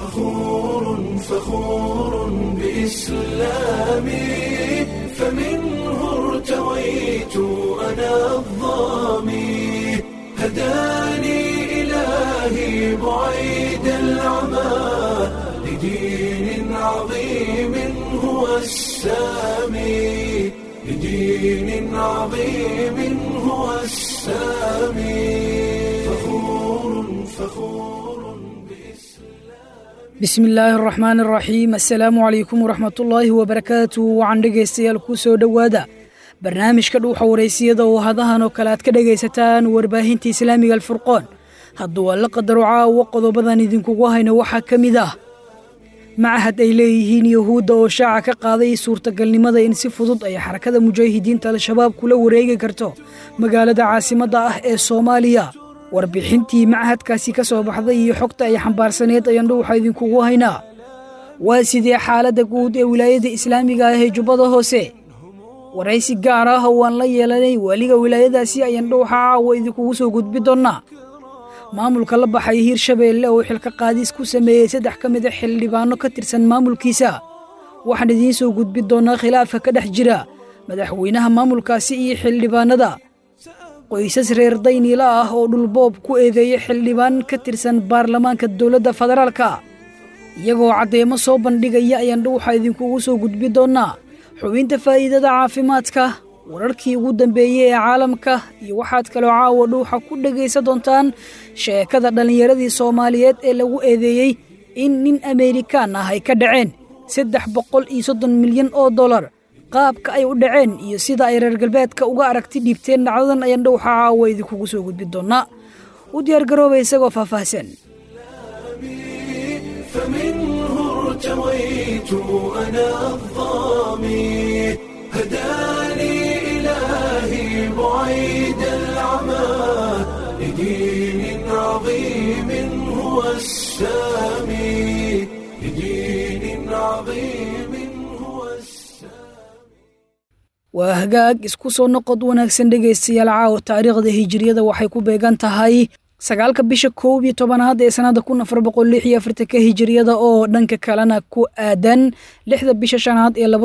فخور بإسلامي فمنه ارتويت أنا الظامي هداني إلهي بعيد العمى لدين عظيم هو السامي لدين عظيم هو السامي فخور بسم الله الرحمن الرحيم السلام عليكم ورحمة الله وبركاته وعن dhegeystayaal ku soo dhawaada barnaamijka dhuuxa wareysiyada oo hadahan oo kale aad ka dhageysataan warbaahinta islaamiga alfurqaan hadduu alla qadaro caawa qodobadan idinkugu hayna waxaa ka mid ah macahad ay leeyihiin yahuudda oo shaaca ka qaaday suurtagalnimada in si fudud ay xarakada mujaahidiinta al-shabaab kula wareegi karto magaalada caasimadda ah ee Soomaaliya warbixintii macahadkaasi ka soo baxday iyo xogta ay xambaarsaneed ayaan dhuuxa idinkugu haynaa waa sidee xaaladda guud ee wilaayada islaamiga ah ee Jubbada Hoose waraysi gaar ah oo aan la yeelanay waliga wilaayadaasi ayaan dhuuxa caawa idinkugu soo gudbi doonaa maamulka la baxay Hirshabeelle oo xilka qaadis ku sameeyay 3 ka mid ah xildhibaano ka tirsan maamulkiisa waxaan idiin soo gudbi doonaa khilaafka ka dhex jira madaxweynaha maamulkaasi iyo xildhibaanada qoysas reer Daynila ah oo dhulboob ku eedeeyay xildhibaan ka tirsan baarlamaanka dawladda federaalka iyagoo cadeemo soo bandhigaya ayaan dhuuxa idinkugu soo gudbi doonaa xubinta faa'iidada caafimaadka wararkii ugu dambeeyay ee caalamka iyo waxaad kaloo caawa dhuuxa ku dhageysan doontaan sheekada dhalinyaradii Soomaaliyeed ee lagu eedeeyay in nin Amerikaan ah ay ka dhaceen 330 milyan oo dollar qaabka ay u dhaceen iyo sida ay reer galbeedka uga aragti dhibteen dhacdadan ayaan dhuuxa caawa idinkugu soo gudbi doonaa u diyaar garoobay isagoo faahfaahsan فمنه ارتويت أنا الظامي هداني إلهي بعيد العمى لدين عظيم هو السامي لدين عظيم هو السامي وهجاج isku soo noqod wanaagsan dhageystayaal caawa taariikhda hijriyada waxay ku beegan tahay 9 bisha 12 ee sanada 1446 hijriyada oo dhanka kalena ku aadan 6 bisha 5 ee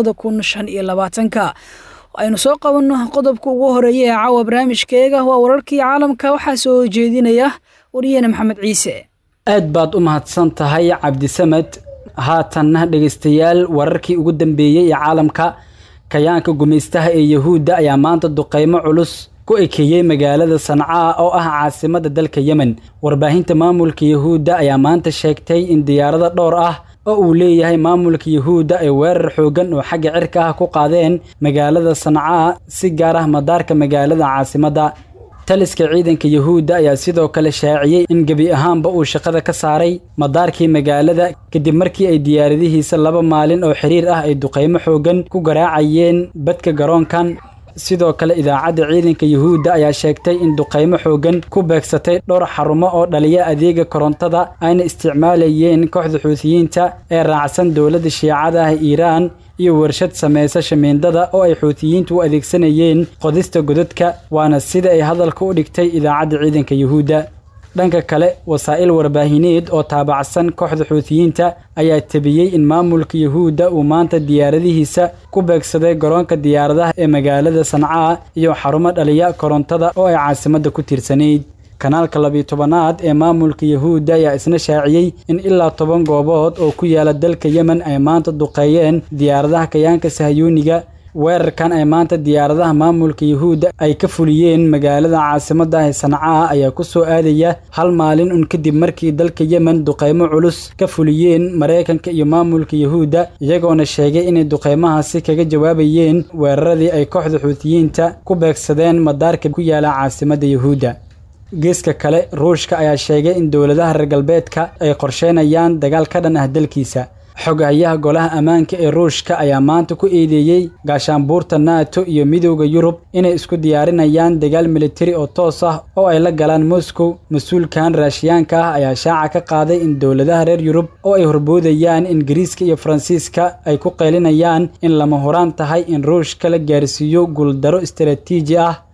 2025 aynu soo qabanno qodobka ugu horeeya ee caawa barnaamijkeega waa wararkii caalamka waxa soo jeedinaya wariyana Maxamed Ciise aad baad u mahadsan tahay Cabdisamad haatanna dhageystayaal wararkii ugu dambeeyay ee caalamka kayaanka gumeystaha ee Yahuudda ayaa maanta duqeymo culus ku ekeeyay magaalada Sanca oo ah caasimadda dalka Yemen warbaahinta maamulka Yahuudda ayaa maanta sheegtay in diyaarado dhowr ah oo uu leeyahay maamulka Yahuudda ay weerar xoogan oo xagga cirka ah ku qaadeen magaalada Sanca si gaar ah madaarka magaalada caasimadda taliska ciidanka Yahuudda ayaa sidoo kale shaaciyay in gabi ahaanba uu shaqada ka saaray madaarkii magaalada kadib markii ay diyaaradihiisa 2 maalin oo xiriir ah ay duqeymo xoogan ku garaacayeen badka garoonkan sidoo kale idaacadda ciidanka Yahuudda ayaa sheegtay in duqeymo xoogan ku beegsatay dhowr xarumo oo dhaliya adeega korontada ayna isticmaalayeen kooxda Xuutiyiinta ee raacsan dawladda Shiicada ah Iiraan iyo warshad sameeysa shamiindada oo ay Xuutiyiintu u adeegsanayeen qodista godadka waana sida ay hadalka u dhigtay idaacadda ciidanka Yahuudda dhanka kale wasaa'il warbaahineed oo taabacsan kooxda Xuutiyiinta ayaa tabiyay in maamulka Yahuudda uu maanta diyaaradihiisa ku beegsaday garoonka diyaaradaha ee magaalada Sanca iyo xarumo dhaliya korontada oo ay caasimadda ku tiirsaneyd kanaalka 12aad ee maamulka Yahuudda ayaa isna shaaciyay in ilaa 10 goobood oo ku yaala dalka Yemen ay maanta duqeeyeen diyaaradaha kayaanka Sahayuuniga weerarkan ay maanta diyaaradaha maamulka Yahuudda ay ka fuliyeen magaalada caasimadda ah Sanca ayaa ku soo aadaya hal maalin kadib markii dalka Yemen duqeymo culus ka fuliyeen Mareykanka iyo maamulka Yahuudda iyagoona sheegay in duqeymahaasi kaga jawaabayeen weeraradii ay kooxda Xuutiyiinta ku beegsadeen madaarka ku yaala caasimadda Yahuudda geeska kale Ruushka ayaa sheegay in dawladaha reer galbeedka ay qorsheynayaan dagaal ka dhan ah dalkiisa xogayaha golaha amaanka ee Ruushka ayaa maanta ku eedeeyay gaashaanbuurta NATO iyo midowga Yurub inay isku diyaarinayaan dagaal militari oo toos ah oo ay la galaan Moscow mas'uulkan Raashiyaanka ah ayaa shaaca ka qaaday in dawladaha reer Yurub oo ay horboodayaan Ingiriiska iyo Faransiiska ay ku qeylinayaan in lama horaan tahay in Ruushka la gaarsiiyo guuldaro istiraatiiji ah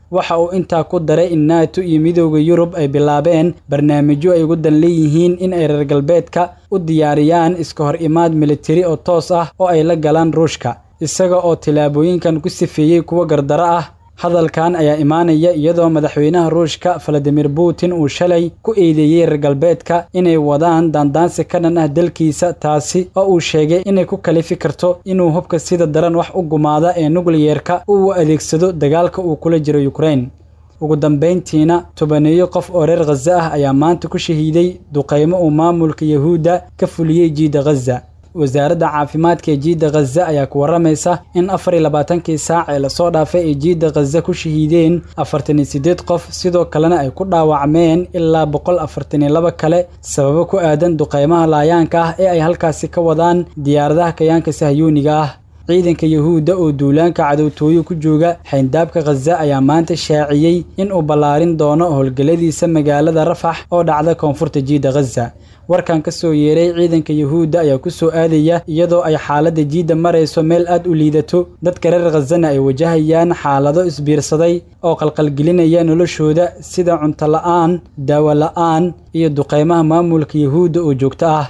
waxa uu intaa ku daray in NATO iyo midowda Yurub ay bilaabeen barnaamijyo ay ugu dan leeyihiin in ay reer galbeedka u diyaariyaan iska hor imaad militari oo toos ah oo ay la galaan Ruushka isaga oo tilaabooyinkan ku sifeeyay kuwa gardaro ah. hadalkan ayaa imaanaya iyadoo madaxweynaha Ruushka Vladimir Putin uu shalay ku eedeeyay reer galbeedka inay wadaan dandaansi ka dhan ah dalkiisa taasi oo uu sheegay inay ku kalifi karto inuu hubka sida daran wax u gumaada ee nuclear-ka uu adeegsado dagaalka uu kula jiro Ukraine. ugu dambeyntiina 10 qof oo reer Gaza ah ayaa maanta ku shahiiday duqeymo uu maamulka Yahuuda ka fuliyay jiida Gaza. wasaaradda caafimaadka ee jiida Gaza ayaa ku waramaysa in 24 saac ee la soo dhaafay ee jiida Gaza ku shahiideen 48 qof sidoo kalena ay ku dhaawacmeen ilaa 142 kale sababo ku aadan duqeymaha laayaanka ah ee ay halkaasi ka wadaan diyaaradaha kayaanka Sahyuuniga ah. ciidanka Yahuuda oo duulaanka cadowtooyo ku jooga xeyndaabka Gaza ayaa maanta shaaciyay in uu ballaarin doono howlgaladiisa magaalada Rafax oo dhacda koonfurta jiida Gaza. warkan ka soo yeeray ciidanka Yahuuda ayaa ku soo aadaya iyadoo ay xaaladda jiida marayso meel aad u liidato dadka reer Gazana ay wajahayaan xaalado isbiirsaday oo qalqalgelinaya noloshooda sida cunto la'aan, daawo la'aan iyo duqeymaha maamulka Yahuuda oo joogto ah.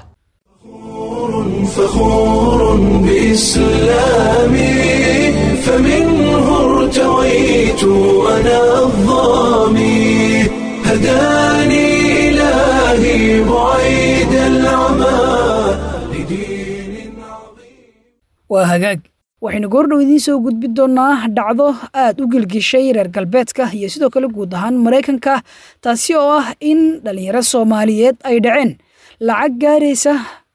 فخور بإسلامي فمنه ارتويت أنا الظامي هداني إلهي بعيد العمى لدين عظيم. وهجاج waxaynu goordhow idiin soo gudbin doonaa dhacdo aad u gilgishay reer galbeedka iyo sidoo kale guud ahaan Mareykanka taasi oo ah in dhalinyaro Soomaaliyeed ay dhaceen lacag gaaraysa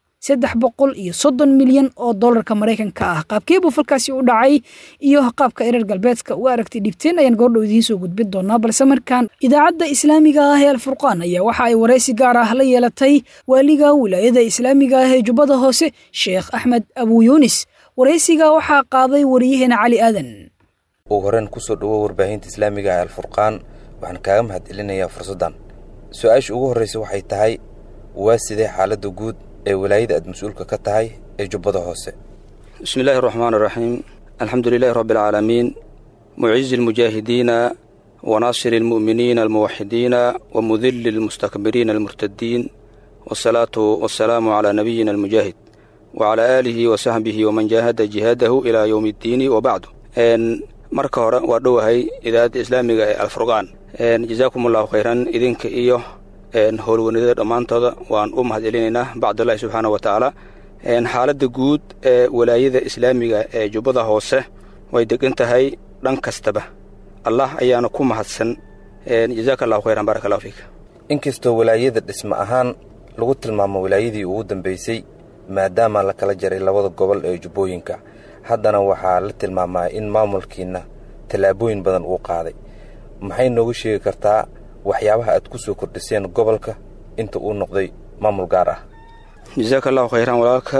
330 milyan oo dollarka Mareykanka ah. qaabkee buu falkaasi u dhacay iyo qaabka reer galbeedka u aragtay dhibteen ayaan goordhow idiin soo gudbin doonaa balse markaan idaacadda Islaamiga ah ee Al-Furqaan ayaa waxa ay wareysi gaar ah la yeelatay waaliga wilaayada Islaamiga ah ee Jubbada Hoose Sheekh Axmed Abu Yunis. wareysiga waxaa qaaday wariyaheena Cali Aadan. oo horan ku soo dhawo warbaahinta Islaamiga ah ee Al-Furqaan waxaan kaaga mahadcelinayaa fursadan. su'aasha ugu horeysa waxay tahay waa sidee xaaladda guud ee wilaayada aad mas'uulka ka tahay ee Jubbada Hoose. bismillahir rahmaanir rahiim alxamdulillaahi rabbil caalamiin mu'izil mujaahidiina wa naasiril mu'miniina al muwahhidiina wa mudhillil mustakbiriina al murtaddiin wassalaatu wassalaamu calaa nabiyyina al mujaahid wa calaa aalihi wa sahbihi wa man jaahada jihaadahu ilaa yawmiddiin wa ba'du. marka hore waa dhowahay idaacadda Islaamiga ee Al-Furqaan. jazaakumullahu khayran idinka iyo howlwanida dhamaantooda waan u mahadcelinaynaa bacdallahi subxaanahu wa tacaala. xaaladda guud ee walaayada Islaamiga ee Jubbada Hoose way degan tahay dhan kastaba. allah ayaana ku mahadsan. jazaakallahu khayran barakallahu fiik. inkastoo walaayada dhismo ahaan lagu tilmaamo walaayadii ugu dambeysay maadaama la kala jaray labada gobol ee Jubbooyinka haddana waxaa la tilmaamaa in maamulkiina talaabooyin badan uu qaaday. maxay noogu sheegi kartaa waxyaabaha aad ku soo kordhiseen gobolka inta uu noqday maamul gaar ah? jazaakallahu khayran walaalka.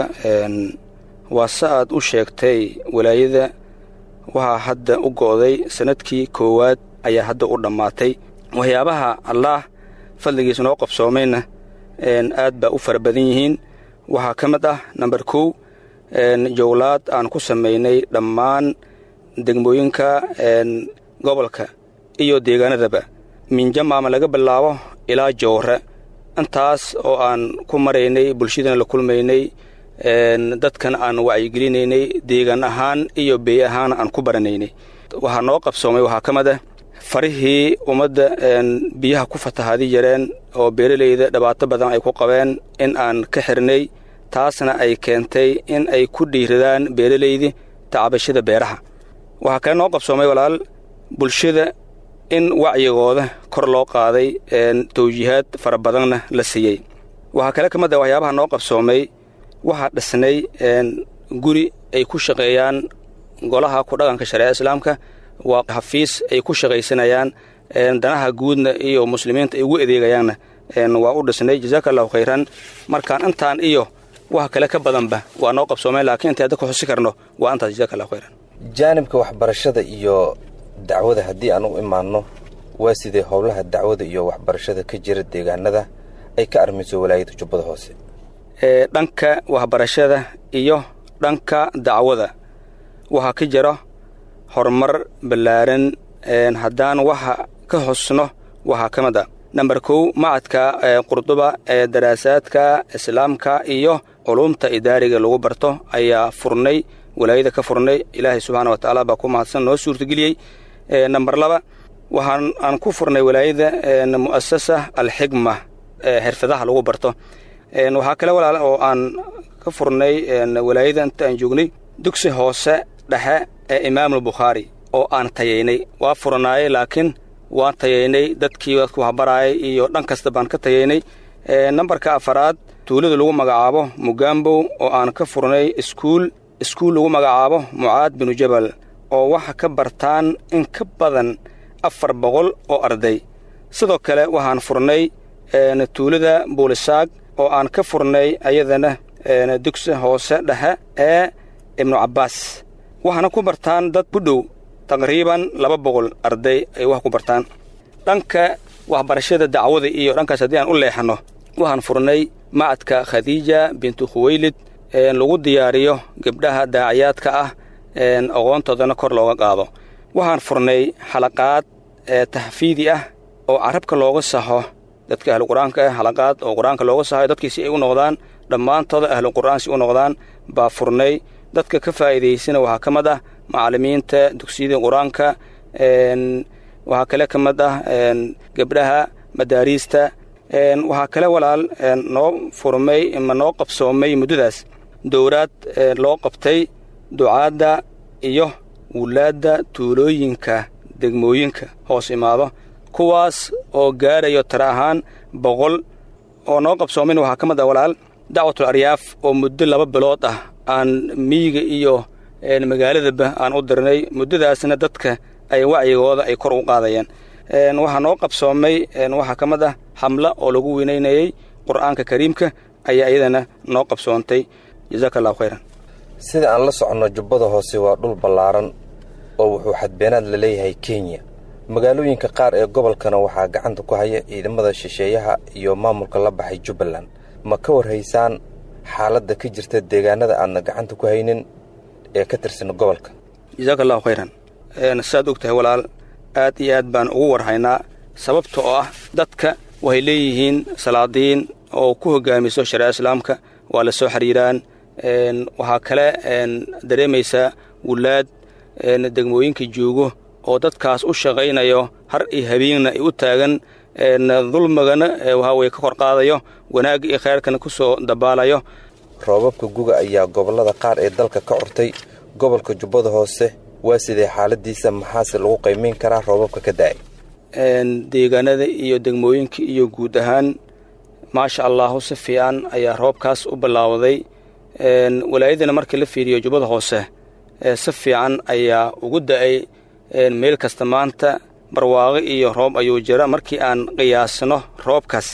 waa saaad u sheegtay walaayada waxaa hadda u go'day sanadkii koowaad ayaa hadda u dhammaatay. waxyaabaha allah fadligiisa noo qabsoomayna aad baa u fara badan yihiin. waxaa ka mid ah number 1 jawlaad aan ku samaynay dhammaan degmooyinka gobolka iyo deegaanadaba min jamaama laga bilaabo ilaa Joore. intaas oo aan ku maraynay bulshadana la kulmaynay dadkan aan wacyigelinaynay deegaan ahaan iyo beey ahaan aan ku baranaynay. waxaa noo qabsoomay waxaa ka mid ah farihii ummadda biyaha ku fatahaadi yareen oo beeralayda dhibaato badan ay ku qabeen in aan ka xirnay taasna ay keentay in ay ku dhiiradaan beeralayda tacabashada beeraha. waxaa kale noo qabsoomay walaal bulshada in wacyigooda kor loo qaaday tawjiihaad fara badanna la siiyey. waxaa kale ka mid ah waxyaabaha noo qabsoomay waxaa dhisnay guri ay ku shaqeeyaan golaha ku dhaqanka shariicada islaamka. waa xafiis ay ku shaqaysanayaan danaha guudna iyo muslimiinta ay ugu adeegayaanna waa u dhisnay. jazaakallahu khayran. markaan intaan iyo wax kale ka badanba waa noo qabsoomeen laakiin inta dadku xusi karno waa intaas. jazaakallahu khayran. jaanibka waxbarashada iyo dacwada haddii aan u imaanno waa sidee howlaha dacwada iyo waxbarashada ka jira deegaanada ay ka armiso walaayada Jubbada Hoose? dhanka waxbarashada iyo dhanka dacwada waxaa ka jira horumar ballaaran haddaan waxa ka hosno waxaa ka mid a namber 1 macadka Qurduba ee daraasaadka islaamka iyo culumta idaariga lagu barto ayaa furnay walaayada ka furnay ilaahay subhanahu wa ta'ala baa ku mahadsan noo suurtageliyay namber 2 waxaan aan ku furnay walaayada mu'assasa al-hikma xirfadaha lagu barto waxa kale walaal oo aan ka furnay walaayada inta aan joognay dugsi hoose dhexe ee Imaam al-Bukhari oo aan tayeynay waa furnaay laakiin waan tayeynay dadkii wax baraayay iyo dhan kasta baan ka tayeynay nambarka 4 tuulada lagu magacaabo Mugambo oo aan ka furnay iskuul lagu magacaabo Muaad bin Jabal oo waxa ka bartaan in ka badan 400 oo arday sidoo kale waxaan furnay tuulada Boolisaag oo aan ka furnay ayadana dugsi hoose dhexe ee Ibn Abbas waxaana ku bartaan dad ku dhow taqriiban 200 arday ay wax ku bartaan dhanka waxbarashada dacwada iyo dhankaas hadii aan u leexano waxaan furnay macadka Khadija bintu Khuwaylid lagu diyaariyo gabdhaha daaciyaadka ah aqoontoodana kor looga qaado waxaan furnay xalaqaad tahfiidi ah oo carabka looga saxo dadka ahlu quraanka xalaqaad oo quraanka looga saxo dadkiisi ay u noqdaan dhammaantood ahlu quraansi u noqdaan baa furnay dadka ka faa'iideysana waxa kamid ah macallimiinta dugsiyada quraanka waxa kale kamid ah gabdhaha madaarista waxa kale walaal noo furmay ama noo qabsoomay muddadaas dowrad loo qabtay ducaada iyo wulaada tuulooyinka degmooyinka hoos imaado kuwaas oo gaarayo tira ahaan 100 oo noo qabsoomin waxa kamid ah walaal dacwatul aryaaf oo muddo 2 bilood ah aan miyiga iyo magaaladaba aan u dirnay muddadaasna dadka ay wacigooda ay kor u qaadayeen waxa noo qabsoomay waxa kamid ah xamla oo lagu weynaynayay quraanka kariimka ayaa iyadana noo qabsoontay jazakallahu khayran sida aan la socono jubbada hoose waa dhul ballaaran oo wuxuu xadbeenaad la leeyahay Kenya magaalooyinka qaar ee gobolkana waxaa gacanta ku haya ciidamada shisheeyaha iyo maamulka la baxay Jubbaland ma ka warhaysaan xaaladda ka jirta deegaanada aan gacanta ku haynin ee ka tirsan gobolka jazakallahu khayran saad ogtahay walaal aad iyo aad baan ugu warhaynaa sababtoo ah dadka way leeyihiin salaadiin oo ku hogaamiso shariicada islaamka waa la soo xiriiraan waxa kale dareemaysa wulaad degmooyinka joogo oo dadkaas u shaqaynayo har iyo habeenna ay u taagan dulmagana waxa way ka kor qaadayo wanaag iyo khayrkana ku soo dabaalayo roobabka guga ayaa gobolada qaar ee dalka ka curtay gobolka jubbada hoose waa sidee xaaladiisa maxaase lagu qiimeyn karaa roobabka ka da'ay deegaanada iyo degmooyinka iyo guud ahaan maasha Allah si fiican ayaa roobkaas u bilaawday walaayadana markii la fiiriyo jubbada hoose si fiican ayaa ugu da'ay meel kasta maanta barwaaqo iyo roob ayuu jira markii aan qiyaasno roobkaas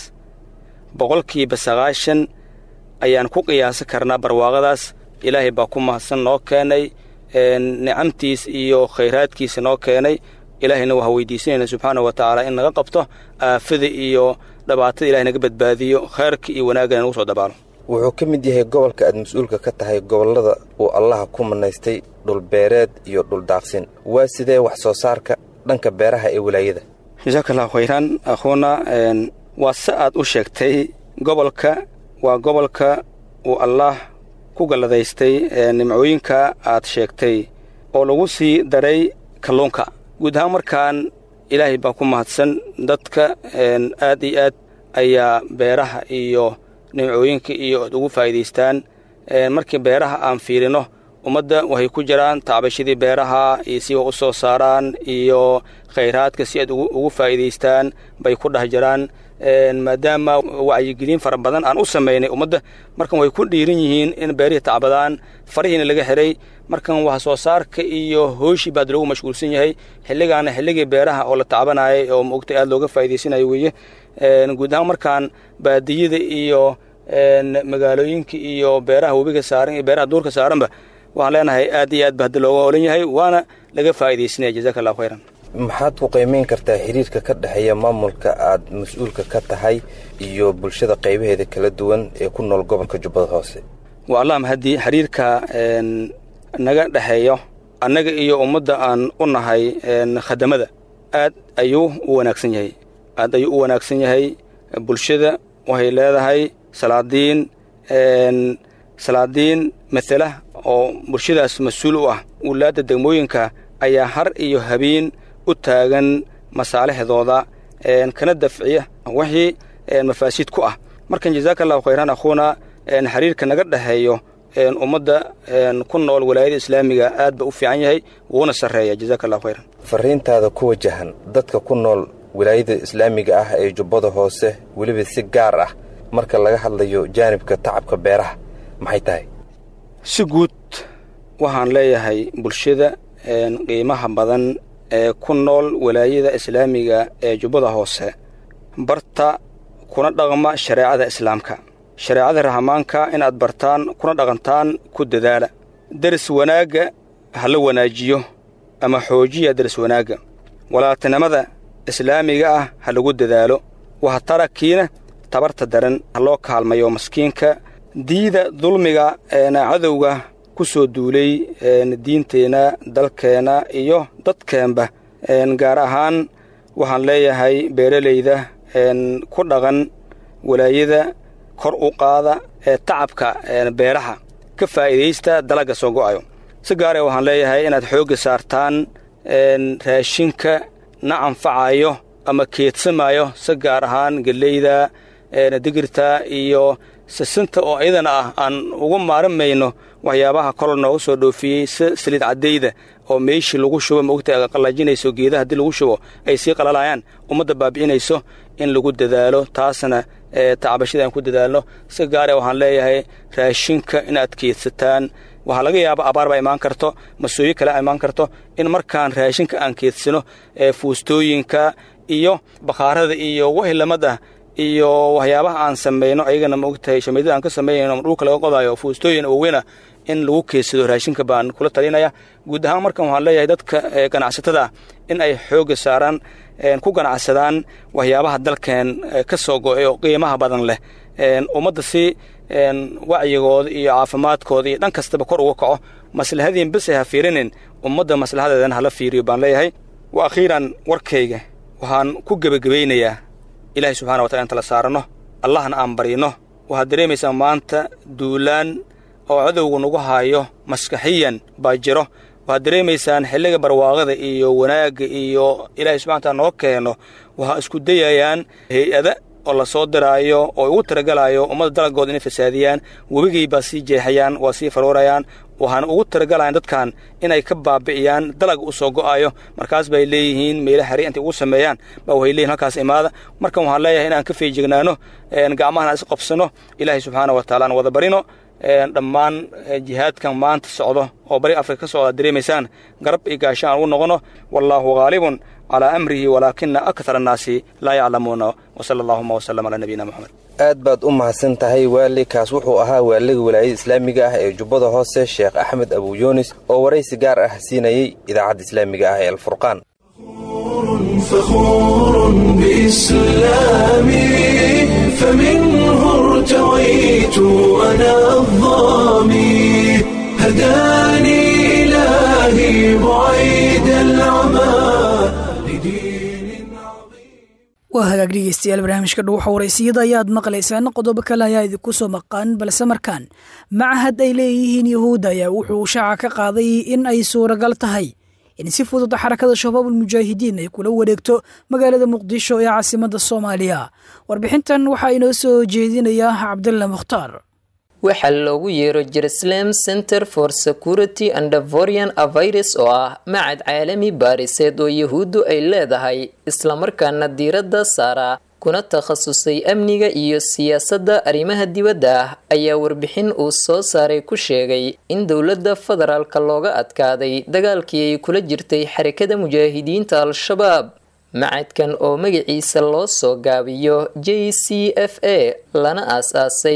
90% ayaan ku qiyaasi karnaa barwaaqadaas ilaahay baa ku mahadsan noo keenay nicamtiis iyo khayraadkiisa noo keenay ilaahayna waxa weydiisanayna subxaanahu wa ta'ala in naga qabto aafada iyo dhibaatada ilaahay naga badbaadiyo khayrka iyo wanaagana nagu soo dabaalo wuxuu ka mid yahay gobolka aad mas'uulka ka tahay gobolada uu Allah ku manaystay dhul beereed iyo dhul daaqsin waa sidee wax soo saarka dhanka beeraha ee wilaayada jazakallahu khayran akhuna waa saad u sheegtay gobolka waa gobolka uu Allah ku galadaystay nimcooyinka aad sheegtay oo lagu sii daray kalluunka guud ahaan markaan ilaahay baa ku mahadsan dadka aad iyo aad ayaa beeraha iyo nimcooyinka iyo ugu faa'iideystaan markii beeraha aan fiirino ummadda waxay ku jiraan taabashadii beeraha iyo si u soo saaraan iyo khayraadka si aad ugu faa'iideystaan bay ku dhax jiraan maadaama wacyigelin fara badan aan u sameynay ummadda markan way ku dhiiran yihiin in beerihi tacbadaan farihiina laga xiray markan wax soo saarka iyo hooshi baad lagu mashquulsan yahay xilligaana xilligii beeraha oo la tacbanayay oo moogtay aad looga faa'iideysanayo weeye guud ahaan markaan baadiyada iyo magaalooyinka iyo beeraha webiga saaran iyo beeraha duurka saaranba waxaan leenahay aad iyo aad ba hadda looga hoolan yahay waana laga faa'iideysanaya jazakallahu khayran maxaad ku qiimeyn kartaa xiriirka ka dhaxeeya maamulka aad mas'uulka ka tahay iyo bulshada qaybaheeda kala duwan ee ku nool gobolka jubbada hoose waa Allah mahadi xiriirka naga dhaxeeyo annaga iyo ummadda aan u nahay khadamada aad ayuu u wanaagsan yahay aad ayuu u wanaagsan yahay bulshada waxay leedahay salaadiin matala oo bulshadaas mas-uul u ah wulaadda degmooyinka ayaa har iyo habeen u taagan masaalixdooda kana dafciya wixii mafaasiid ku ah markan jazaaka allahu khayran akhuuna xiriirka naga dhaxeeyo ummadda ku nool walaayada islaamiga aad ba u fiican yahay wuuna sarreeya jazaaka allahu khayran fariintaada ku wajahan dadka ku nool wilaayada islaamiga ah ee jubbada hoose weliba si gaar ah marka laga hadlayo jaanibka tacabka beeraha maxay tahay si guud waxaan leeyahay bulshada qiimaha badan ee ku nool walaayada islaamiga ee jubbada hoose barta kuna dhaqma shareecada islaamka shareecada rahmaanka inaad bartaan kuna dhaqantaan ku dadaala daris wanaagga ha la wanaajiyo ama xoojiya daris wanaagga walaaltinimada islaamiga ah ha lagu dadaalo waxa tarakiina tabarta daran ha loo kaalmayo maskiinka diida dulmiga cadowga ku soo duulay diinteena dalkeena iyo dadkeenba gaar ahaan waxaan leeyahay beeralayda ku dhaqan walaayada kor u qaada tacabka beeraha ka faa'iidaysta dalagga soo go'ayo si gaaree waxaan leeyahay inaad xoogga saartaan raashinka na anfacayo ama keedsamayo si gaar ahaan geleyda digirta iyo sisinta oo iyadana ah aan ugu maaramayno waxyaabaha kol noogu soo dhoofiyey saliid caddayda oo meeshii lagu shubo maogta qallajinayso geedaha haddii lagu shubo ay sii qalalayaan ummadda baabi'inayso in lagu dadaalo taasna tacabashada aan ku dadaalno si gaaree waxaan leeyahay raashinka inaad keedsataan waxaa laga yaaba abaar baa imaan karto masooyo kale imaan karto in markaan raashinka aan keedsano fuustooyinka iyo bakhaarada iyo wixii lamada iyo waxyaabaha aan sameeyno ayagana maogtahay shamiidada aan ka sameeyno dhulka laga qodayo fuustooyin waaweyna in lagu keedsado raashinka baan kula talinaya guud ahaan markan waxaan leeyahay dadka ganacsatada in ay xooga saaraan ku ganacsadaan waxyaabaha dalkeen ka soo go'ay oo qiimaha badan leh ummadda si wacyigooda iyo caafimaadkooda iyo dhan kastaba kor uga kaco maslahadiin bas ay ha fiirinin ummadda maslahadeedana hala fiiriyo baan leeyahay wa akhiiran warkayga waxaan ku gebagabaynayaa ilaahay subxana watala inta la saarano allahna aan baryino waxaad dareemaysaa maanta duulaan oo cadowga nagu haayo maskaxiyan baa jiro waxaad dareemaysaan xilliga barwaaqada iyo wanaagga iyo ilaahay subxana wataala noo keeno waxaa isku dayayaan hay-ada oo la soo diraayo oo ugu talagalaayo ummadda dalagooda inay fasaadiyaan webigay baa sii jeexayaan waa sii faroorayaan waxaana ugu talagalayan dadkan inay ka baabi'iyaan dalag u soo go'ayo markaas bay leeyihiin meelo xari intay ugu sameeyaan baa waxay leeyihin halkaas imaada markan waxaan leeyahay inaan ka feejignaano gacmahana is qabsano ilaahay subxaana wa taala aan wada barino dhammaan jihaadkan maanta socdo oo bari afrika ka socda dareemaysaan garab iyo gaashaan ugu noqono wallaahu haalibun calaa amrihi walaakina akthar annaasi laa yaclamuuna wasala allahuma wasalam calaa nabiyina moxamed aad baad u mahadsan tahay waali kaas wuxuu ahaa waaliga walaayada islaamiga ah ee jubbada hoose sheekh axmed abuyunis oo waraysi gaar ah siinayey idaacadda islaamiga ah ee alfurqaan فخور بإسلامي فمنه ارتويت أنا الظامي هداني إلهي بعيد العمى لدين عظيم. waa hagaag dhegeystayaal barnaamijka dhuuxa waraysiyada ayaad maqlaysaan qodobo kale ayaa idinku soo maqan balse markaan macahad ay leeyihiin yahuudda ayaa wuxuu shaaca ka qaaday in ay suuragal tahay in si fudud xarakada shabaabul mujaahidiin ay kula wareegto magaalada muqdisho ee caasimadda soomaaliya warbixintan waxaa inoo soo jeedinaya cabdulla mukhtaar waxaa loogu yeero Jerusalem Center for Security and Foreign Affairs oo ah macad caalami baariseed oo yahuuddu ay leedahay islamarkaana diiradda saara kuna takhasusay amniga iyo siyaasadda arrimaha dibadda ayaa warbixin uu soo saaray ku sheegay in dowladda federaalka looga adkaaday dagaalkii ay kula jirtay xarakada mujaahidiinta al-shabaab macadkan oo magaciisa loo soo gaabiyo JCFA lana aas-aasay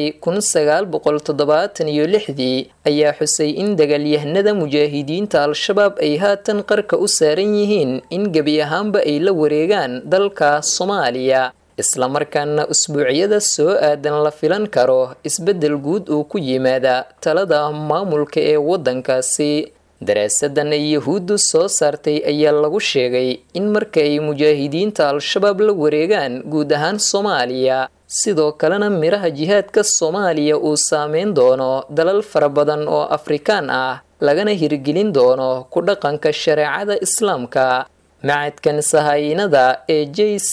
1976 ayaa xusay in dagaalyahanada mujaahidiinta al-shabaab ay haatan qarka u saaran yihiin in gebi ahaanba ay la wareegaan dalka Soomaaliya islamarkaana usbuucyada soo aadan la filan karo isbedel guud uu ku yimaada talada maamulka ee wadankaasi daraasadan ay yahuuddu soo saartay ayaa lagu sheegay in marka ay mujaahidiinta al-shabaab la wareegaan guud ahaan soomaaliya sidoo kalena miraha jihaadka soomaaliya uu saameyn doono dalal fara badan oo afrikaan ah lagana hirgelin doono ku dhaqanka shareecada islaamka. macadkan sahaayinada ee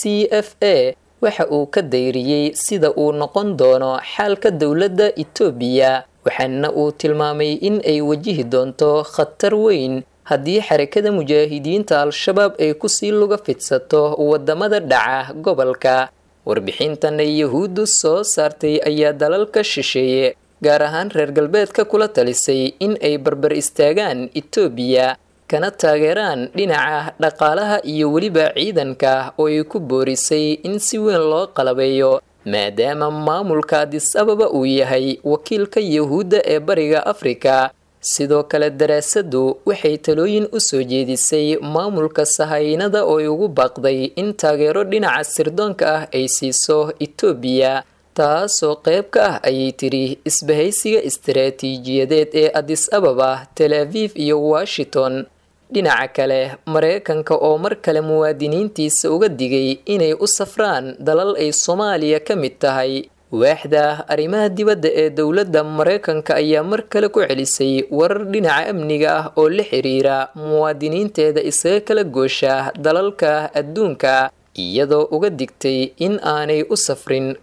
JCFA waxa uu ka dayriyey sida uu noqon doono xaalka dowladda Itoobiya, waxaana uu tilmaamay in ay wajihi doonto khatar weyn haddii xarakada mujaahidiinta al-shabaab ay kusii luga fidsato wadamada dhaca gobolka. warbixintan ay yahuuddu soo saartay ayaa dalalka shisheeye gaar ahaan reer galbeedka kula talisay in ay barbar istaagaan Itoobiya kana taageeraan dhinaca dhaqaalaha iyo weliba ciidanka oo ay ku boorisay in si weyn loo qalabeeyo maadaama maamulka Addis Ababa uu yahay wakiilka yahuudda ee bariga Afrika. sidoo kale daraasadu waxay talooyin u soo jeedisay maamulka sahaayinada oo ugu baaqday in taageero dhinaca sirdoonka ah ay siiso Itoobiya, taasoo qayb ka ah ayay tiri isbahaysiga istiraatiijiyadeed ee Addis Ababa, Tel Aviv iyo Washington. dhinaca kale Mareykanka oo mar kale muwaadiniintiisa uga digay inay u safraan dalal ay Soomaaliya ka mid tahay. waaxda arrimaha dibadda ee dowladda Mareykanka ayaa mar kale ku celisay warar dhinaca amniga ah oo la xiriira muwaadiniinteeda isaga kala goosha dalalka adduunka, iyadoo uga digtay in aanay u safrin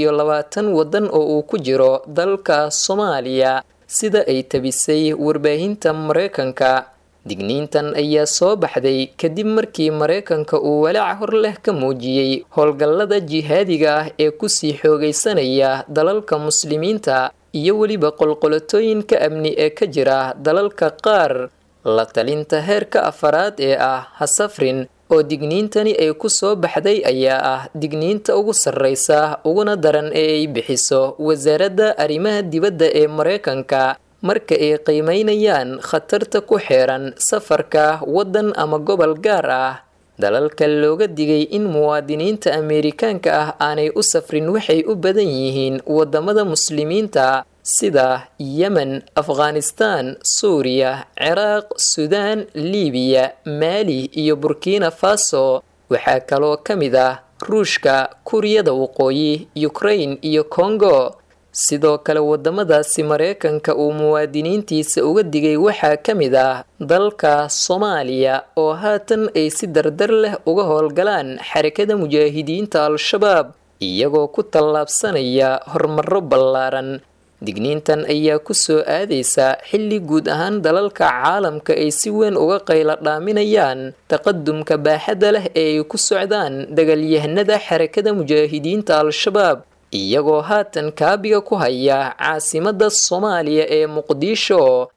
21 wadan oo uu ku jiro dalka Soomaaliya sida ay tabisay warbaahinta Mareykanka. digniintan ayaa soo baxday kadib markii Mareykanka uu walaac hor leh ka muujiyay howlgallada jihaadiga ah ee ku sii xoogaysanaya dalalka muslimiinta iyo weliba qolqolatooyinka amni ee ka jira dalalka qaar. la talinta heerka afaraad ee ah hasafrin oo digniintani ay ku soo baxday ayaa ah digniinta ugu sarreysa uguna daran ee ay bixiso wasaaradda arrimaha dibadda ee Mareykanka marka ay qiimeynayaan khatarta ku xeeran safarka wadan ama gobol gaar ah. dalalka looga digay in muwaadiniinta Ameerikaanka ah aanay u safrin waxay u badan yihiin wadamada muslimiinta sida Yemen, Afghanistan, Suuriya, Ciraaq, Suudaan, Liibiya, Maali iyo Burkina Faso. waxaa kaloo ka mid ah Ruushka, Kuuriyada Waqooyi, Ukraine iyo Congo. sidoo kale wadamadaasi Mareykanka uu muwaadiniintiisa uga digay waxaa ka mid ah dalka Soomaaliya oo haatan ay si dardar leh uga howlgalaan xarakada mujaahidiinta al-shabaab iyagoo ku tallaabsanaya horumaro ballaaran. digniintan ayaa ku soo aadaysa xilli guud ahaan dalalka caalamka ay si weyn uga qayla dhaaminayaan taqadumka baaxadda leh ee ay ku socdaan dagaalyahanada xarakada mujaahidiinta al-shabaab iyagoo haatan kaabiga ku haya caasimadda Soomaaliya ee Muqdisho.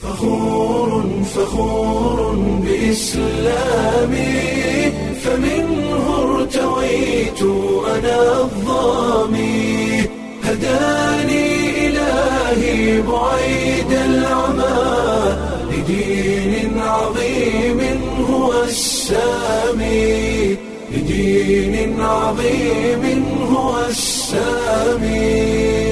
فخور بإسلامي فمنه ارتويت أنا الظامي هداني إلهي بعيد العمى لدين عظيم هو السامي لدين عظيم هو السامي.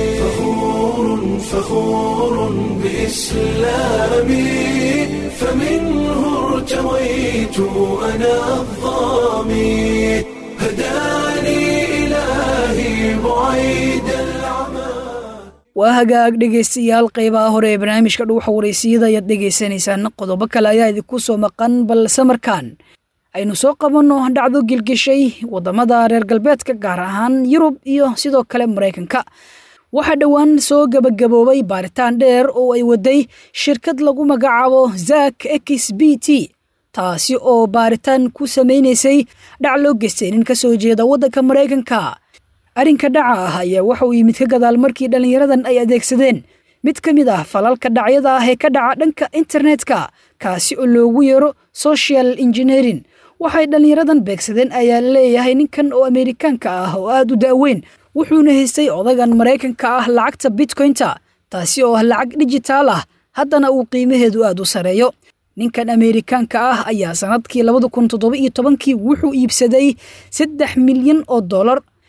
فخور بإسلامي فمنه ارتويت أنا الظامي هداني إلهي بعيد العمى. waa hagaag dhegaystayaal qaybaha hore ee barnaamijka dhuuxa wareysiyada ayaad dhegaysanaysaan. qodobo kale ayaa idinku soo maqan, balse markaan aynu soo qabanno dhacdo gilgishay wadamada reer galbeedka gaar ahaan Yurub iyo sidoo kale Mareykanka. waxaa dhowaan soo gabagaboobay baaritaan dheer oo ay waday shirkad lagu magacaabo Zack XBT, taasi oo baaritaan ku sameynaysay dhac loo geystay nin ka soo jeeda waddanka Mareykanka. arrinka dhaca ah ayaa waxa uu yimid ka gadaal markii dhalinyaradan ay adeegsadeen mid ka mid ah falalka dhacyada ah ee ka dhaca dhanka internetka, kaasi oo loogu yeero social engineering. waxay dhalinyaradan beegsadeen ayaa leeyahay ninkan oo Ameerikaanka ah oo aad u daaweyn, wuxuuna haystay odagan Mareykanka ah lacagta Bitcoin-ta, taasi oo ah lacag dijitaal ah haddana uu qiimaheedu aad u sareeyo. ninkan Ameerikaanka ah ayaa sanadkii 2017 wuxuu iibsaday $3 milyan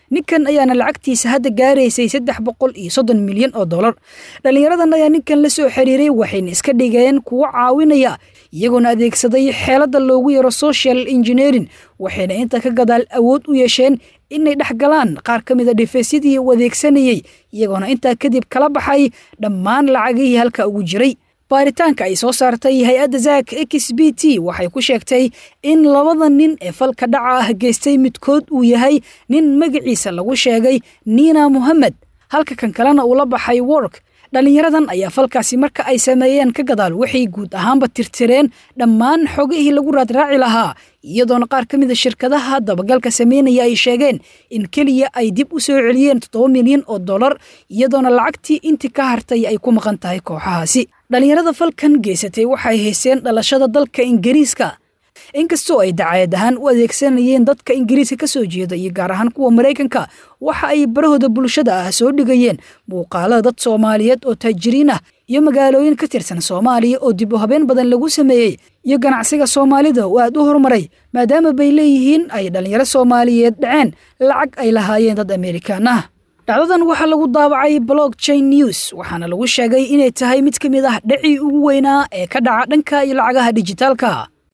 ninkan ayaana lacagtiisa hadda gaaraysay 330 milyan oo dollar. dhalinyaradan ayaa ninkan la soo xiriiray waxayna iska dhigeen kuwo caawinaya iyagoona adeegsaday xeelada loogu yaro social engineering waxayna inta ka gadaal awood u yeesheen inay dhexgalaan qaar ka mid a dhifaysyadii uu adeegsanayay iyagoona intaa kadib kala baxay dhammaan lacagihii halka ugu jiray. baaritaanka ay soo saartay hay-adda zaak xbt waxay ku sheegtay in labada nin ee falka dhaca ah geystay midkood uu yahay nin magaciisa lagu sheegay Nina Mohammed halka kan kalena uu la baxay Work. dhalinyaradan ayaa falkaasi marka ay sameeyeen ka gadaal waxay guud ahaanba tirtireen dhammaan xogihii lagu raadraaci lahaa iyadoona qaar ka mid a shirkadaha dabagalka sameynaya ay sheegeen in keliya ay dib u soo celiyeen 7 milyan oo dollar iyadoona lacagtii intii ka hartay ay ku maqan tahay kooxahaasi. dhalinyarada falkan geysatay waxay haysteen dhalashada dalka Ingiriiska inkastoo ay dacayad ahaan u adeegsanayeen dadka Ingiriiska ka soo jeeda iyo gaar ahaan kuwa Mareykanka waxa ay barahooda bulshada ah soo dhigayeen muuqaalada dad Soomaaliyeed oo taajiriin ah iyo magaalooyin ka tirsan Soomaaliya oo dib u habeen badan lagu sameeyay iyo ganacsiga Soomaalida oo aad u horumaray maadaama bay leeyihiin ay dhalinyaro Soomaaliyeed dhaceen lacag ay lahaayeen dad Amerikaan ah. dhacdadan waxaa lagu daabacay blockchain news waxaana lagu sheegay inay tahay mid ka mid ah dhacii ugu weynaa ee ka dhaca dhanka iyo lacagaha dijitaalka.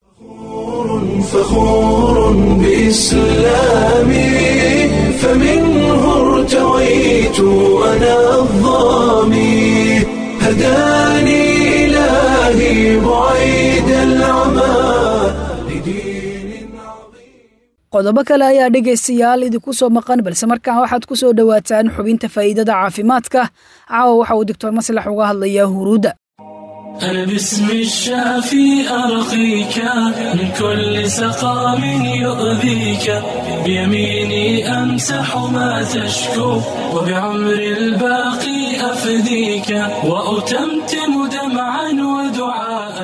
فخور بإسلامي فمنه ارتويت أنا الظامي هداني إلهي بعيد العمى لدين عظيم. qodobo kale ayaa dhegaystayaal idinku soo maqan balse markaan waxaad ku soo dhawaataan xubinta faa'iidada caafimaadka. caawa waxa uu Dr. Maslax uga hadlayaa huruuda. أنا باسم الشافي أرقيك من كل سقام يؤذيك بيميني أمسح ما تشكو وبعمر الباقي أفديك وأتمتم دمعا ودعاء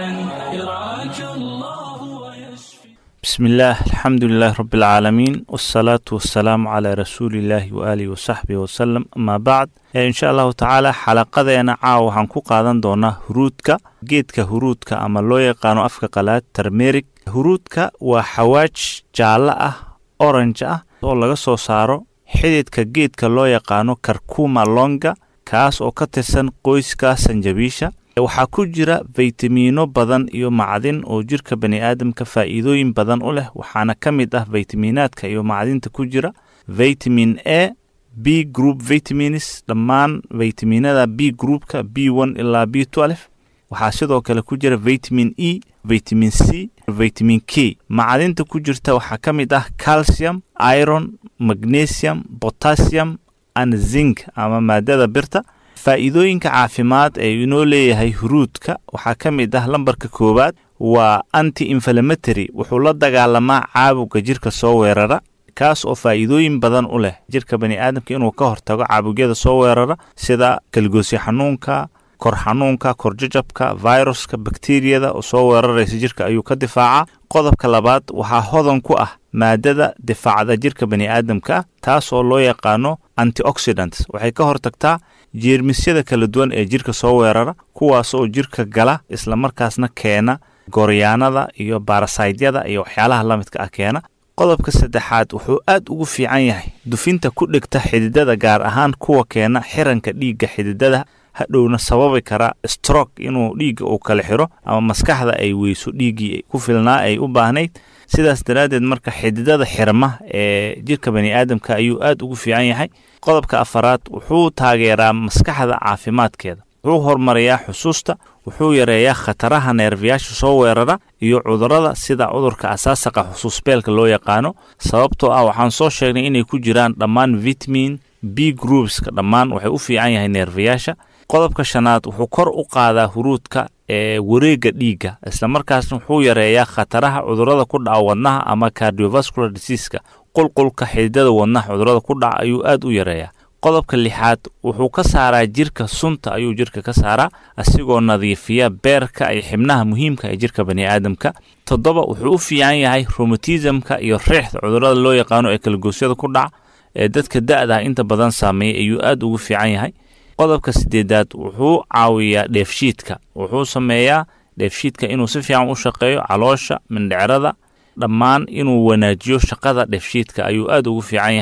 يرعاك الله ويشفي. بسم الله الحمد لله رب العالمين والصلاة والسلام على رسول الله وآله وصحبه وسلم أما بعد إن شاء الله تعالى حلقتنا caawa waxaan ku qaadan doonaa huruudka geedka huruudka ama loo yaqaano afka qalaad turmeric. huruudka waa xawaaj jaalle ah orange ah oo laga soo saaro xididka geedka loo yaqaano curcuma longa kaas oo ka tirsan qoyska sanjabiisha. waxaa ku jira faytamiino badan iyo macdin oo jirka bani'aadamka faa'iidooyin badan u leh waxaana ka mid ah faytamiinaadka iyo macdinta ku jira vitamin A B group vitamins dhammaan vitaminada B groupka B1 ilaa B12 waxaa sidoo kale ku jira vitamin E vitamin C vitamin K. macdinta ku jirta waxaa ka mid ah calcium iron magnesium potassium and zinc ama maadada birta. faa'iidooyinka caafimaad ee inoo leeyahay huruudka waxaa ka mid ah lambarka koowaad waa anti inflammatory wuxuu la dagaalamaa caabuqa jirka soo weerara kaas oo faa'iidooyin badan u leh jirka bani'aadamka inuu ka hortago caabuqyada soo weerara sida kalgoosyo xanuunka kor xanuunka korjajabka viruska bakteeriyada oo soo weeraraysa jirka ayuu ka difaaca. qodobka labaad waxaa hodan ku ah maadada difaacda jirka bani'aadamka taas oo loo yaqaano antioxidants waxay ka hortagtaa jeermisyada kala duwan ee jirka soo weerara kuwaas oo jirka gala isla markaasna keena gooryaanada iyo parasaytyada iyo waxyaalaha la midka ah keena. qodobka saddexaad wuxuu aad ugu fiican yahay dufinta ku dhigta xididada gaar ahaan kuwa keena xiranka dhiigga xididada hadhowna sababi kara stroke inuu dhiigga uu kala xiro ama maskaxda ay weyso dhiiggii ku filnaa ay u baahnayd. sidaas daraaddeed marka xididada xirma ee jirka bani'aadamka ayuu aad ugu fiican yahay. qodobka afaraad wuxuu taageeraa maskaxda caafimaadkeeda wuxuu horumariyaa xusuusta wuxuu yareeyaa khataraha neerfiyaasha soo weerara iyo cudurrada sida cudurka asaasaqa xusuusbeelka loo yaqaano sababtoo ah waxaan soo sheegnay inay ku jiraan dhammaan vitamin B groupska dhammaan waxay u fiican yahay neerfiyaasha. qodobka shanaad wuxuu kor u qaadaa huruudka ee wareegga dhiigga isla markaasna wuxuu yareeyaa khataraha cudurrada ku dhaca wadnaha ama cardiovascular diseaseska qulqulka xididada wadnaha cudurrada ku dhaca ayuu aad u yareeyaa. qodobka lixaad wuxuu ka saaraa jirka sunta ayuu jirka ka saaraa asigoo nadiifiya beerka ay xibnaha muhiimka ee jirka bani'aadamka. 7 wuxuu u fiican yahay rheumatismka iyo riixda cudurrada loo yaqaano ee kalgoosyada ku dhaca ee dadka da'da inta badan saameeya ayuu aad ugu fiican yahay. qodobka 8aad wuxuu caawiyaa dheefshiidka wuxuu sameeyaa dheefshiidka inuu si fiican u shaqeeyo caloosha mindhicrada dhammaan inuu wanaajiyo shaqada dheefshiidka ayuu aad ugu fiican yahay.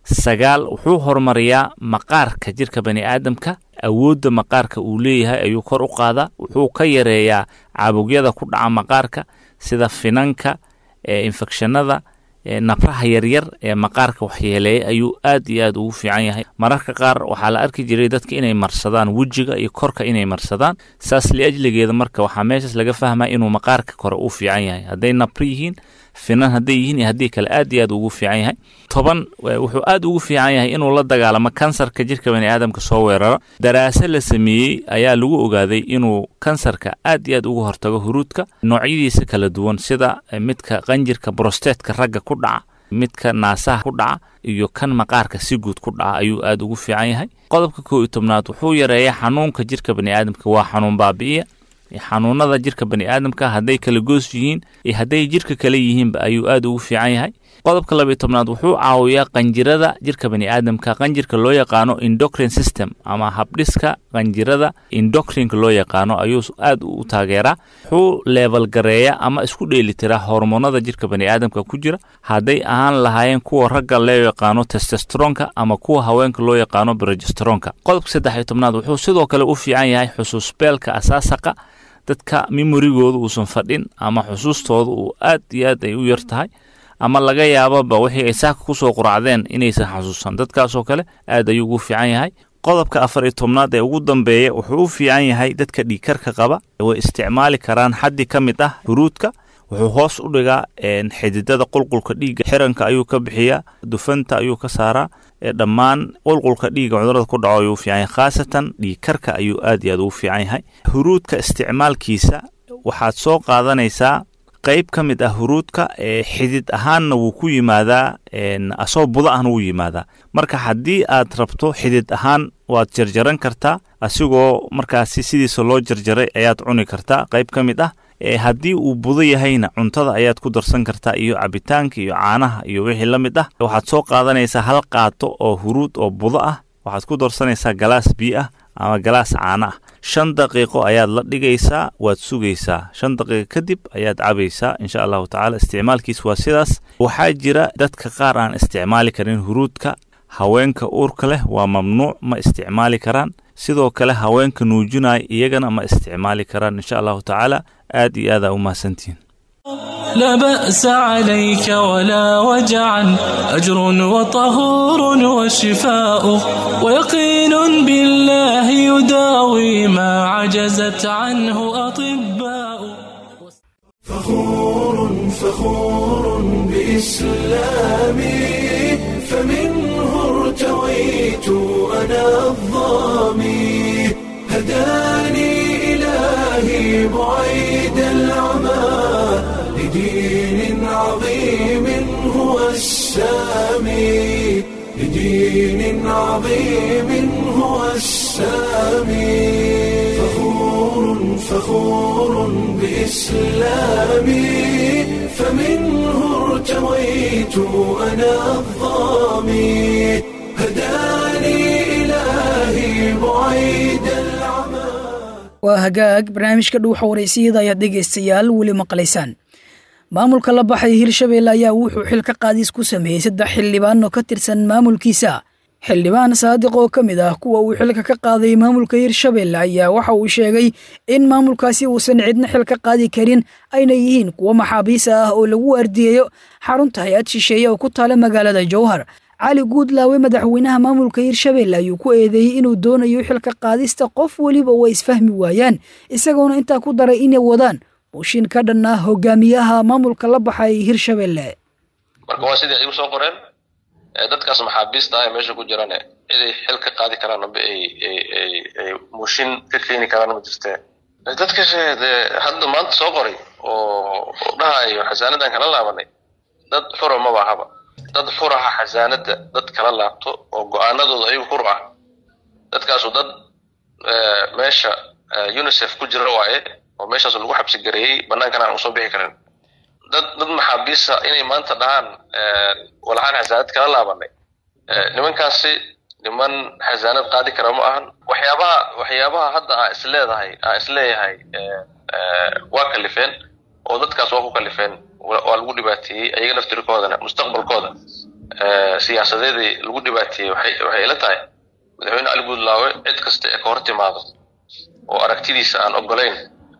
9 wuxuu horumariyaa maqaarka jirka bani aadamka awoodda maqaarka uu leeyahay ayuu kor u qaadaa wuxuu ka yareeyaa caabugyada ku dhaca maqaarka sida finanka infectionada nabraha yaryar ee maqaarka waxyeeleeyay ayuu aad iyo aad ugu fiican yahay mararka qaar waxaa la arki jiray dadka inay marsadaan wejiga iyo korka inay marsadaan saas liajligeeda marka waxaa meeshaas laga fahmaa inuu maqaarka kore u fiican yahay hadday nabri yihiin finan hadday yihiin iyo haddii kale aad iyo aad ugu fiican yahay 10 wuxuu aad ugu fiican yahay inuu la dagaalamo kansarka jirka bani aadamka soo weeraro daraasad la sameeyey ayaa lagu ogaaday inuu kansarka aad iyo aad ugu hortago huruudka noocyadiisa kala duwan sida midka qanjirka prostateska ragga ku dhaca midka naasaha ku dhaca iyo kan maqaarka si guud ku dhaca ayuu aad ugu fiican yahay qodobka 11aad wuxuu yareeyaa xanuunka jirka bani aadamka waa xanuun baabi'iya xanuunada jirka bani aadamka hadday kala goos yihiin iyo hadday jirka kale yihiinba ayuu aad ugu fiican yahay qodobka 12aad wuxuu caawiyaa qanjirada jirka bani aadamka qanjirka loo yaqaano endocrine system ama habdhiska qanjirada endocrineka loo yaqaano ayuu aad u taageeraa wuxuu level gareeyaa ama isku dheelitiraa hormoonada jirka bani aadamka ku jira hadday ahaan lahaayeen kuwa ragga loo yaqaano testosteronka ama kuwa haweenka loo yaqaano progestoronka qodobka 13aad wuxuu sidoo kale u fiican yahay xusuusbeelka asaasaqa dadka memorygooda uusan fadhin ama xusuustooda uu aad iyo aad ay u yar tahay ama laga yaababa wixii ay saaka ku soo quracdeen inaysan xasuusan dadkaasoo kale aad ayuu ugu fiican yahay qodobka 14aad ee ugu dambeeya wuxuu u fiican yahay dadka dhiigkarka qaba way isticmaali karaan xaddi ka mid ah huruudka wuxuu hoos u dhigaa xididada qulqulka dhiigga xiranka ayuu ka bixiyaa dufanta ayuu ka saaraa dhammaan qulqulka dhiigga cudurada ku dhaco ayuu fiican yahay khaasatan dhiigkarka ayuu aad iyo aad ugu fiican yahay huruudka isticmaalkiisa waxaad soo qaadanaysaa qayb ka mid ah huruudka xidid ahaanna wuu ku yimaadaa asoo buda ahna wuu yimaadaa marka haddii aad rabto xidid ahaan waad jarjaran kartaa asigoo markaasi sidiisa loo jarjaray ayaad cuni kartaa qayb ka mid ah haddii uu budo yahayna cuntada ayaad ku darsan kartaa iyo cabitaanka iyo caanaha iyo wixii la mid ah waxaad soo qaadanaysaa hal qaato oo huruud oo budo ah waxaad ku darsanaysaa galaas biyo ah ama galaas caano ah 5 daqiiqo ayaad la dhigaysaa waad sugaysaa 5 daqiiqo kadib ayaad cabaysaa insha allahu tacaala isticmaalkiis waa sidaas waxaa jira dadka qaar aan isticmaali karin huruudka haweenka uurka leh waa mamnuuc ma isticmaali karaan sidoo kale haweenka nuujinaya iyagana ma isticmaali karaan insha allahu tacaala aad iyo aad u mahadsantihiin لا بأس عليك ولا وجعا أجر وطهور وشفاء ويقين بالله يداوي ما عجزت عنه أطباء فخور بإسلامي فمنه ارتويت أنا الظامي هداني إلهي بعيد العمى لدين عظيم هو السامي لدين عظيم هو السامي فخور بإسلامي فمنه ارتويت أنا الظامي هداني إلهي بعيد العمى waa hagaag barnaamijka dhuuxa waraysiyada ayaad dhegaystayaal weli maqlaysaan maamulka la baxay hirshabeelle ayaa wuxuu xil ka qaadis ku sameeyey 3 xildhibaan oo ka tirsan maamulkiisa xildhibaan saadiq oo ka mid ah kuwa uu xilka ka qaaday maamulka hirshabeelle ayaa waxa uu sheegay in maamulkaasi uusan cidna xil ka qaadi karin ayna yihiin kuwa maxaabiis ah oo lagu ardiyeeyo xarunta hay'ad shisheeye oo ku taala magaalada Jowhar cali guudlaawe madaxweynaha maamulka hirshabeelle ayuu ku eedeeyay inuu doonayo xilka qaadista qof waliba way isfahmi waayaan isagoona intaa ku daray inay wadaan mooshin ka dhan ah hogaamiyaha maamulka la baxay hirshabeelle marka waa sidii ay u soo qoreen dadkaas maxaabiista ah meesha ku jiraan inay xil ka qaadi karaan ama ay mooshin ka keeni karaan ma jirtee dadka hadda maanta soo qoray oo dhahayo xasaanadan kala laabanay dad xuro ma bahaba dad xuraha xasaanada dad kala laabto oo go'aanadooda ay xur ah dadkaas dad meesha UNICEF ku jira waaye oo meeshaas lagu xabsi gareeyay banaankan aan soo bixi karin dad maxaabiisa inay maanta dhahaan walahan xasaanad kala laabanay nimankaasi niman xasaanad qaadi kara ma ahan waxyaabaha hadda isleeyahay waa kalifeen oo dadkaas waa ku kalifeen waa lagu dhibaateeyay ayaga naftirkoodana mustaqbalkooda siyaasadeedii lagu dhibaateeyey waxay ila tahay madaxweyne cali guudlaawe cid kasta ee ka hor timaado oo aragtidiisa aan ogolayn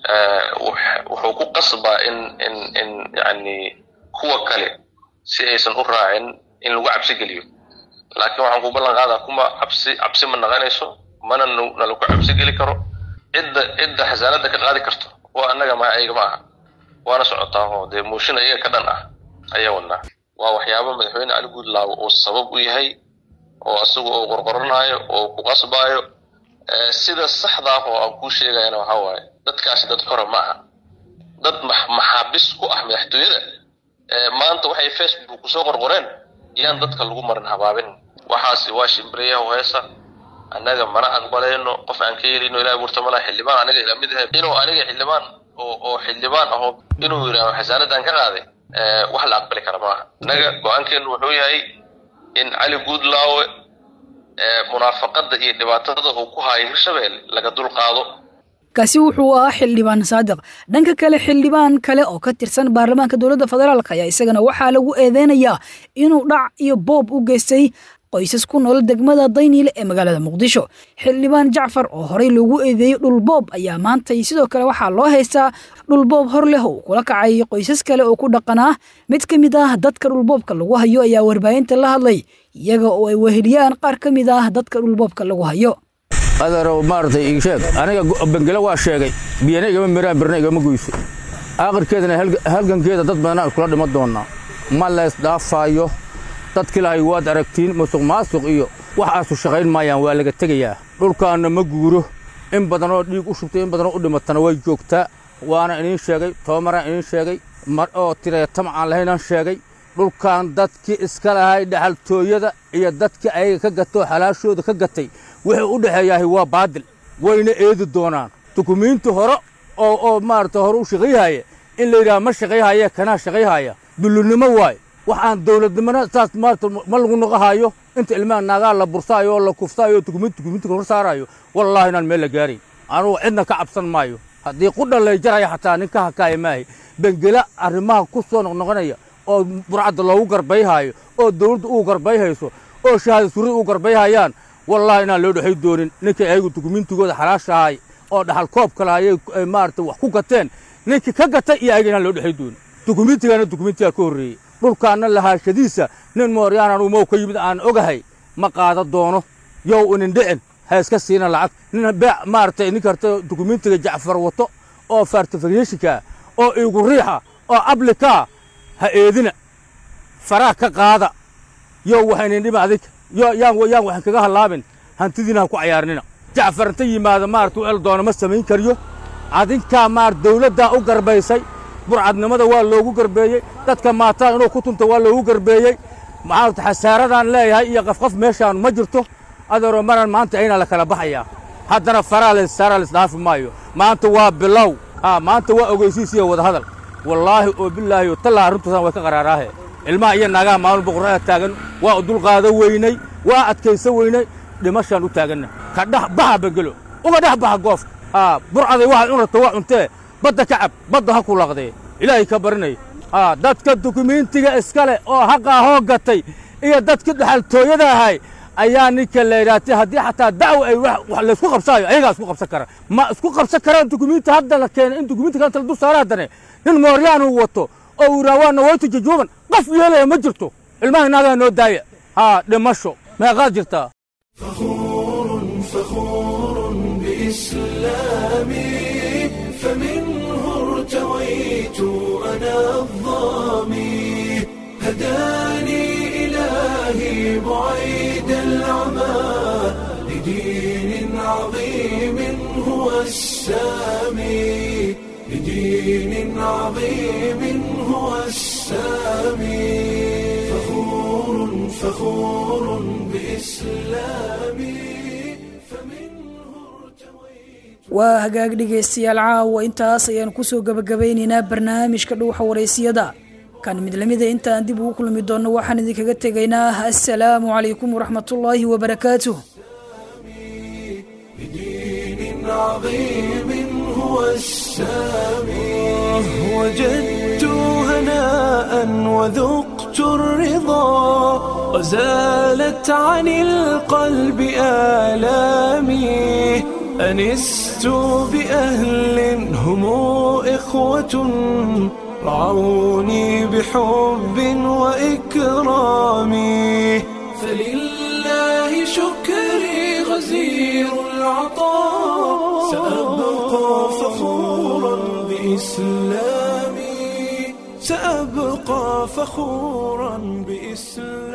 wuxuu ku qasbaa in yani kuwa kale si aysan u raacin in lagu cabsi geliyo laakiin waxaan ku ballan qaadaa kuma cabsi ma naqanayso mana lagu cabsi geli karo cidda xasaanada ka qaadi karto waa annaga ma ayaga maaha waana socotaa oo dee mooshin ayaga ka dhan ah ayaa wadnaa waa waxyaabo madaxweyne cali guudlaawe uu sabab u yahay oo asagu uu qorqoranayo oo ku qasbaayo sida saxda ah oo aan ku sheegayna waxa waaye dadkaasi dad xor ma aha dad maxaabis ku ah madaxtooyada maanta waxay Facebook ku soo qorqoreen yaan dadka lagu marin habaabin waxaasi waa shimbriyaha heesa annaga mana aqbalayno qof aan ka yeelino ilaahay burtamana xildhibaan aniga ila mid ah inuu aniga xildhibaan oo xildhibaan ah inuu yiraahdo xasaanadan ka qaaday wax la aqbali kara maaha annaga go'aankeenu wuxuu yahay in cali guudlaawe munaafaqada iyo dhibaatada uu ku hayo Hirshabelle laga dul qaado kaasi wuxuu ahaa xildhibaan Saadiq dhanka kale xildhibaan kale oo ka tirsan baarlamaanka dowladda federaalka ayaa isagana waxaa lagu eedeynayaa inuu dhac iyo boob u geystay qoysas ku nool degmada Dayniile ee magaalada Muqdisho xildhibaan Jacfar oo horey loogu eedeeyay dhul boob ayaa maanta sidoo kale waxaa loo haystaa dhul boob hor leh oo kula kacay qoysas kale oo ku dhaqanaa mid kamid ah dadka dhul boobka lagu hayo ayaa warbaahinta la hadlay iyaga oo ay weheliyaan qaar kamid ah dadka dhul boobka lagu hayo adaro maartay ii sheeg aniga bangala waa sheegay biyanayga ma miraan barnayga ma goyso aakhirkeedana halgankeeda dad badan kula dhimo doona ma la isdhaafayo dadka ilaahay waad aragtiin musuqmaasuq iyo wax asu shaqayn maayaan waa laga tagayaa dhulkaana ma guuro in badan oo dhiig u shubtay in badan oo u dhimatana way joogtaa waana inii sheegay toomara inii sheegay mar oo tiraya tamcaan lahaynaan sheegay dhulkan dadkii iska lahay dhaxaltooyada iyo dadkii ayaga ka gato xalaashooda ka gatay wixii u dhaxeeyahay waa baadil wayna eedi doonaan dukumiinti hore oo maartay hore u shaqeeyay in la yiraahdo ma shaqeeyay kana shaqeeyay dulunimo waay waxaan dawladnimada taas maartay ma lagu noqohayo inta ilmaha naaga la bursaayo la kufsaayo dukumiinti hor saarayo wallahi inaan meel la gaarin anuu cidna ka cabsan maayo haddii qudhan la jaraya xataa ninka hakaay maahay bangala arrimaha ku soo noqonaya oo burcada loogu garbayhayo oo dawladdu uu garbayhayso oo shahaado suurada uu garbayhayaan wallahi inaan loo dhaxay doonin ninka ayagu dukumiintigooda xalaashahay oo dhaxal koob kale ay maartay wax ku gateen ninka ka gatay iyo ayaga inaan loo dhaxay doonin dukumiintiga ka horreeyay dhulkaana lahaashadiisa nin mooryaan uu ka yimid aan ogahay ma qaada doono yow inin dhicin ha iska siina lacag nin maartay ninka harta dukumiintiga Jacfar wato oo fartifiyeeshika oo igu riixa oo ablika ha eedina faraa ka qaada yow waxaan dhibaadik yaan waxaan kaga halaabin hantidiina ku ciyaarnina Jacfar inta yimaado maartay el doono ma samayn kariyo adinka maar dawladda u garbaysay burcadnimada waa loogu garbeeyay dadka maata inuu ku tunto waa loogu garbeeyay maanta xasaaradan leeyahay iyo qafqaf meeshaan ma jirto adaro maran maanta ayna la kala baxaya haddana faraales dhaaf maayo maanta waa bilow maanta waa ogeysiis iyo wada hadal wallaahi oo billaahi talaa runtan way ka qaraaraahe ilmaha iyo naagaha maamul boqorada taagan waa u dulqaado weynay waa adkayso weynay dhimashaan u taaganna ka dhax baxa bangalo uga dhax baxa goof burcaday waxa cunto waa cuntee badda kacab badda ha ku laqday ilaahay ka barinay dadka dukumiintiga iskale oo haqa hoogatay iyo dadka dhaxaltooyada ahay ayaa ninka leeyahay haddii xataa dacwo ay wax la isku qabsaayo ayaga isku qabsan kara ma isku qabsan karaan dukumiinti hadda la keenay in dukumiinti kan tal dusaaradane nin mooryaan uu wato oo uraawaan waytu jajuuban qaf yeelay ma jirto ilmaha naaga noo daaya dhimasho ma qaad jirtaa فخور بإسلامي فمنه ارتويت أنا الظامي هداني إلهي بعيد العمى لدين عظيم هو السامي لدين عظيم هو السامي فخور بإسلامي waa hagaag dhegeystayaal caawa intaas ayaan ku soo gabagabaynaynaa barnaamijka dhuuxa wareysiyada kan mid lamida intaan dib ugu kulmi doonno waxaan idinkaga tegaynaa assalaamu calaykum waraxmatullaahi wabarakaatuh بدين عظيم هو السامي وجدت هناء وذقت وجدت الرضا وزالت عن القلب آلامي أنست بأهل هم إخوة رعوني بحب وإكرام فلله شكري غزير العطاء سأبقى فخورا بإسلامي سأبقى فخورا بإسلامي